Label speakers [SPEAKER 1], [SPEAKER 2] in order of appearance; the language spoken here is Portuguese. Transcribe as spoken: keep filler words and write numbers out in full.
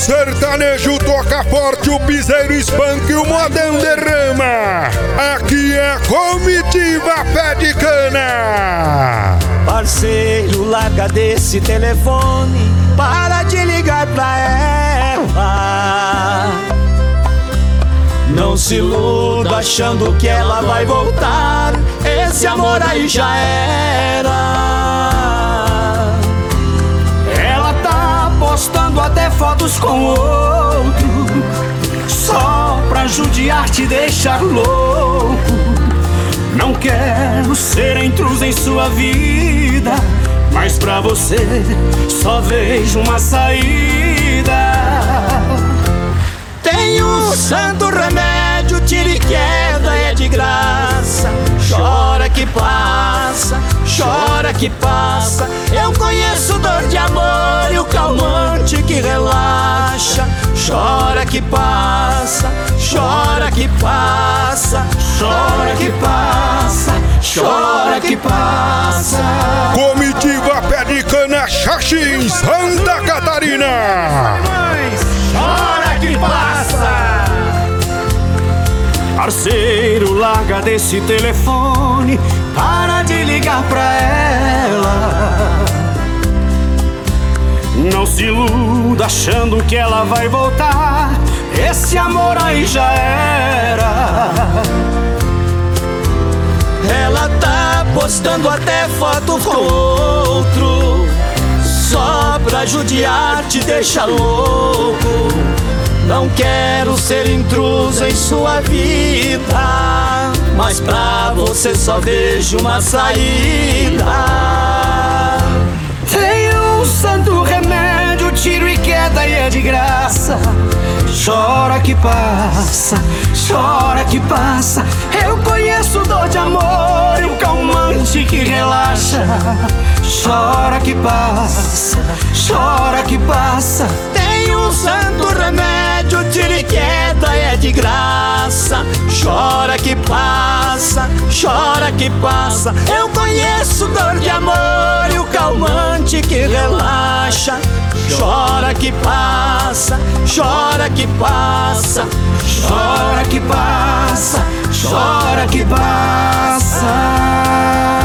[SPEAKER 1] sertanejo toca forte, o piseiro espanca e o modão derrama. Aqui é Comitiva Pé de Cana.
[SPEAKER 2] Parceiro, larga desse telefone, para de ligar pra ela. Não se iluda achando que ela vai voltar, esse amor aí já era. Ela tá postando até fotos com outro, só pra judiar, te deixar louco. Não quero ser intruso em sua vida, mas pra você só vejo uma saída. Tem um santo remédio, tira e queda, é de graça. Chora que passa, chora que passa. Eu conheço dor de amor e o calmante que relaxa. Chora que passa, chora que passa, chora que passa, chora que passa.
[SPEAKER 1] Comitiva Pé de Cana, Xaxim, Santa Catarina.
[SPEAKER 2] Chora que passa. Parceiro, larga desse telefone, para de ligar pra ela. Não se iluda achando que ela vai voltar, esse amor aí já era. Ela tá postando até foto com outro, só pra judiar, te deixa louco. Não quero ser intruso em sua vida, mas pra você só vejo uma saída. Tem um santo remédio, tiro e queda e é de graça. Chora que passa, chora que passa. Eu conheço dor de amor e um calmante que relaxa. Chora que passa, chora que passa. Tem um santo remédio, tira e queda é de graça. Chora que passa, chora que passa. Eu conheço dor de amor e o calmante que relaxa. Chora que passa, chora que passa, chora que passa, chora que passa.